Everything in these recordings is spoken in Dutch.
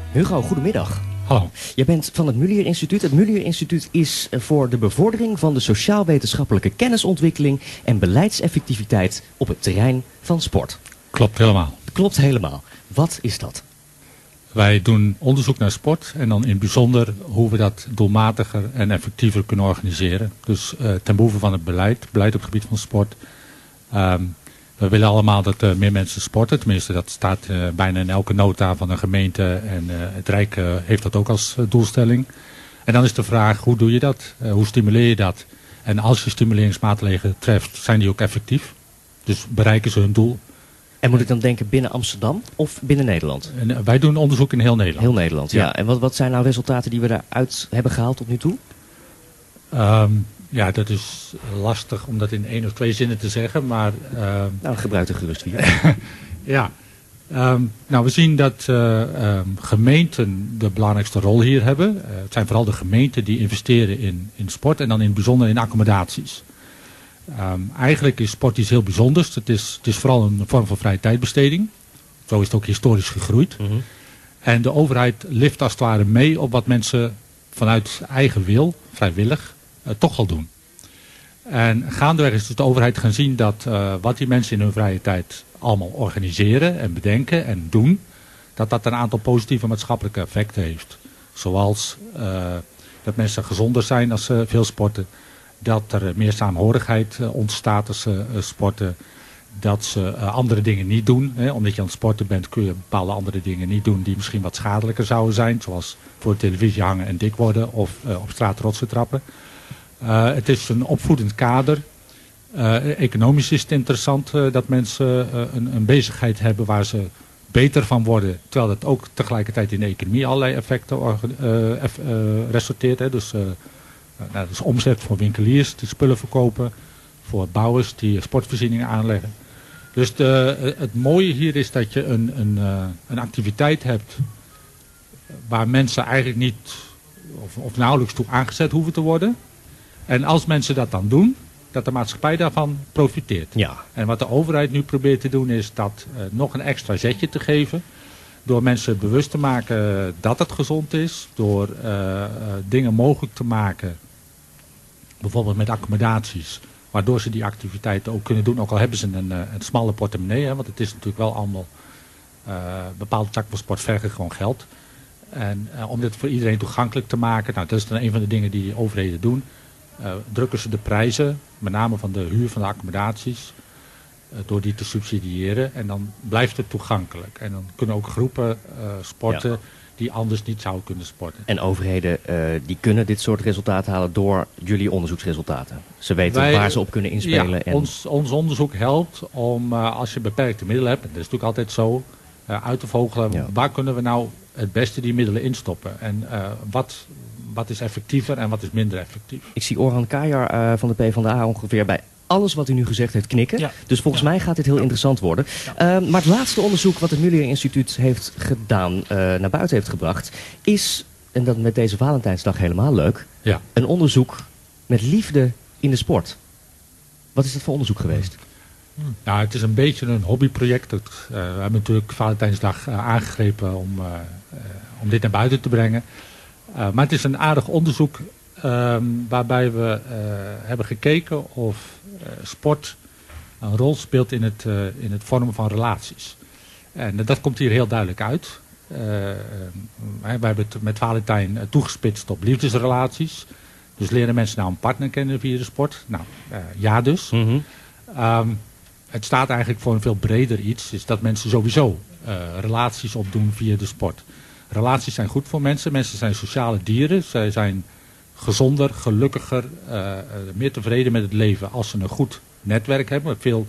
Hugo, goedemiddag. Hallo. Je bent van het Mulier Instituut. Het Mulier Instituut is voor de bevordering van de sociaal-wetenschappelijke kennisontwikkeling en beleidseffectiviteit op het terrein van sport. Klopt helemaal. Klopt helemaal. Wat is dat? Wij doen onderzoek naar sport en dan in het bijzonder hoe we dat doelmatiger en effectiever kunnen organiseren. Dus ten behoeve van het beleid op het gebied van sport. We willen allemaal dat meer mensen sporten. Tenminste, dat staat bijna in elke nota van een gemeente. En het Rijk heeft dat ook als doelstelling. En dan is de vraag, hoe doe je dat? Hoe stimuleer je dat? En als je stimuleringsmaatregelen treft, zijn die ook effectief? Dus bereiken ze hun doel? En moet ik dan denken binnen Amsterdam of binnen Nederland? En wij doen onderzoek in heel Nederland. Heel Nederland, ja. En wat zijn nou resultaten die we daaruit hebben gehaald tot nu toe? Ja, dat is lastig om dat in 1 of 2 zinnen te zeggen, maar... Nou, gebruik er gerust weer. Ja, nou we zien dat gemeenten de belangrijkste rol hier hebben. Het zijn vooral de gemeenten die investeren in sport en dan in het bijzonder in accommodaties. Eigenlijk is sport iets heel bijzonders. Het is vooral een vorm van vrije tijdbesteding. Zo is het ook historisch gegroeid. Mm-hmm. En de overheid lift als het ware mee op wat mensen vanuit eigen wil, vrijwillig, toch al doen. En gaandeweg is de overheid gaan zien dat wat die mensen in hun vrije tijd allemaal organiseren en bedenken en doen, dat een aantal positieve maatschappelijke effecten heeft. Zoals dat mensen gezonder zijn als ze veel sporten. Dat er meer saamhorigheid ontstaat als ze sporten. Dat ze andere dingen niet doen. Omdat je aan het sporten bent kun je bepaalde andere dingen niet doen die misschien wat schadelijker zouden zijn. Zoals voor de televisie hangen en dik worden of op straat rotsen trappen. Het is een opvoedend kader. Economisch is het interessant dat mensen een bezigheid hebben waar ze beter van worden. Terwijl dat ook tegelijkertijd in de economie allerlei effecten resulteert. Dus omzet voor winkeliers die spullen verkopen. Voor bouwers die sportvoorzieningen aanleggen. Dus het mooie hier is dat je een activiteit hebt waar mensen eigenlijk niet of nauwelijks toe aangezet hoeven te worden. En als mensen dat dan doen, dat de maatschappij daarvan profiteert. Ja. En wat de overheid nu probeert te doen is dat nog een extra zetje te geven. Door mensen bewust te maken dat het gezond is. Door dingen mogelijk te maken. Bijvoorbeeld met accommodaties. Waardoor ze die activiteiten ook kunnen doen. Ook al hebben ze een smalle portemonnee. Want het is natuurlijk wel allemaal bepaalde takken van sport vergen gewoon geld. En om dit voor iedereen toegankelijk te maken. Nou, dat is dan een van de dingen die overheden doen. Drukken ze de prijzen, met name van de huur van de accommodaties, door die te subsidiëren. En dan blijft het toegankelijk. En dan kunnen ook groepen sporten die anders niet zouden kunnen sporten. En overheden die kunnen dit soort resultaten halen door jullie onderzoeksresultaten. Ze weten waar ze op kunnen inspelen. Ja, en ons onderzoek helpt om, als je beperkte middelen hebt, en dat is natuurlijk altijd zo, uit te vogelen, waar kunnen we nou het beste die middelen instoppen. En wat is effectiever en wat is minder effectief. Ik zie Orhan Kajar van de PvdA ongeveer bij alles wat u nu gezegd heeft knikken. Ja. Dus volgens mij gaat dit heel interessant worden. Ja. Maar het laatste onderzoek wat het Mulier Instituut heeft gedaan, naar buiten heeft gebracht, is, en dat met deze Valentijnsdag helemaal leuk, een onderzoek met liefde in de sport. Wat is dat voor onderzoek geweest? Nou, het is een beetje een hobbyproject. We hebben natuurlijk Valentijnsdag aangegrepen om dit naar buiten te brengen. Maar het is een aardig onderzoek waarbij we hebben gekeken of sport een rol speelt in het vormen van relaties. En dat komt hier heel duidelijk uit. We hebben het met Valentijn toegespitst op liefdesrelaties. Dus leren mensen nou een partner kennen via de sport? Nou, ja dus. Mm-hmm. Het staat eigenlijk voor een veel breder iets. Is dat mensen sowieso relaties opdoen via de sport. Relaties zijn goed voor mensen. Mensen zijn sociale dieren. Zij zijn gezonder, gelukkiger, meer tevreden met het leven als ze een goed netwerk hebben. Veel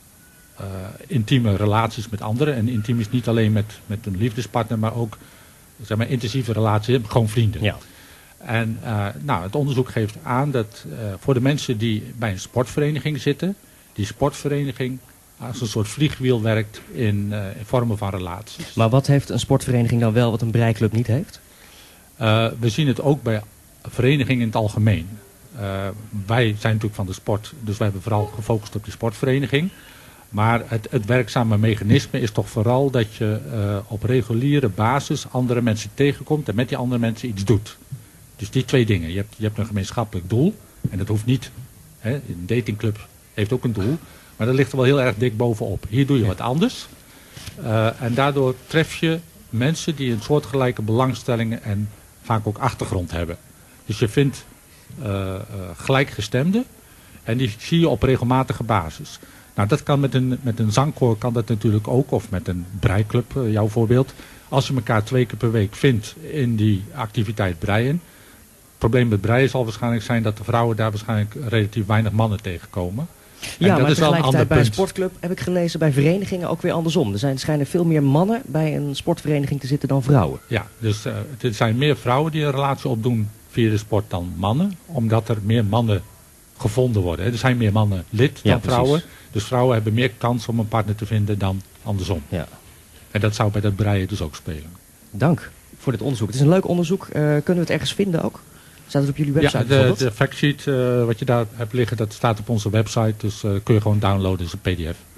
intieme relaties met anderen. En intiem is niet alleen met een liefdespartner, maar ook zeg maar, intensieve relaties, gewoon vrienden. Ja. En het onderzoek geeft aan dat voor de mensen die bij een sportvereniging zitten, die sportvereniging als een soort vliegwiel werkt in vormen van relaties. Maar wat heeft een sportvereniging dan wel wat een breiklub niet heeft? We zien het ook bij verenigingen in het algemeen. Wij zijn natuurlijk van de sport, dus wij hebben vooral gefocust op die sportvereniging. Maar het werkzame mechanisme is toch vooral dat je op reguliere basis andere mensen tegenkomt en met die andere mensen iets doet. Dus die twee dingen. Je hebt een gemeenschappelijk doel en dat hoeft niet. Hè, een datingclub heeft ook een doel, maar dat ligt er wel heel erg dik bovenop. Hier doe je wat anders en daardoor tref je mensen die een soortgelijke belangstellingen en vaak ook achtergrond hebben. Dus je vindt gelijkgestemden en die zie je op regelmatige basis. Nou, dat kan met een zangkoor kan dat natuurlijk ook, of met een breiklub, jouw voorbeeld. Als je elkaar 2 keer per week vindt in die activiteit breien. Het probleem met breien zal waarschijnlijk zijn dat de vrouwen daar waarschijnlijk relatief weinig mannen tegenkomen. Ja, maar tegelijkertijd bij een sportclub heb ik gelezen, bij verenigingen ook weer andersom. Er schijnen veel meer mannen bij een sportvereniging te zitten dan vrouwen. Ja, dus er zijn meer vrouwen die een relatie opdoen via de sport dan mannen. Omdat er meer mannen gevonden worden. Er zijn meer mannen lid dan vrouwen. Dus vrouwen hebben meer kans om een partner te vinden dan andersom. Ja. En dat zou bij dat breien dus ook spelen. Dank voor dit onderzoek. Het is een leuk onderzoek. Kunnen we het ergens vinden ook? Staat het op jullie website? Ja, de factsheet wat je daar hebt liggen, dat staat op onze website. Dus kun je gewoon downloaden als een pdf.